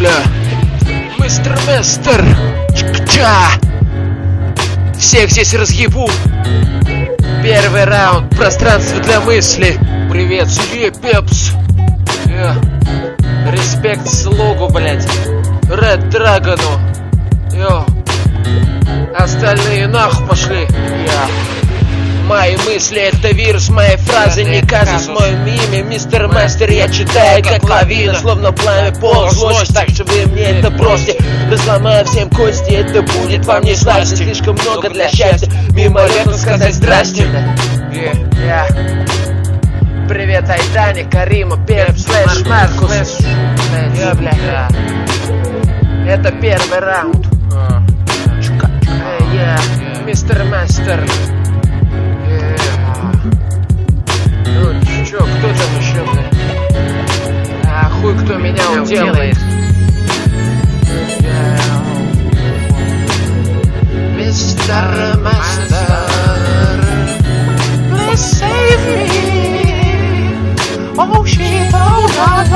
Бля. Мистер Местер. Ча. Всех здесь разъебу. Первый раунд. Пространство для мысли. Привет себе, Пепс. Респект слугу, блять. Ред Драгону. Йо. Остальные нахуй пошли. Мои мысли это вирус, мои фразы не казус. Мое имя мистер Мастер, я читаю как лавина, словно пламя пол злость. Так что вы мне это бросьте, разломаю всем кости. Это будет вам не сласти, слишком много для счастья. Мимолетно сказать здрасте. Привет Айдане, Карима, Пепс, Флэш, Маркус. Это первый раунд. Мистер Мастер. Ну чё, кто там еще, блядь? А хуй кто меня уделает. Мистер Мастер, please save me. Oh shit, oh god.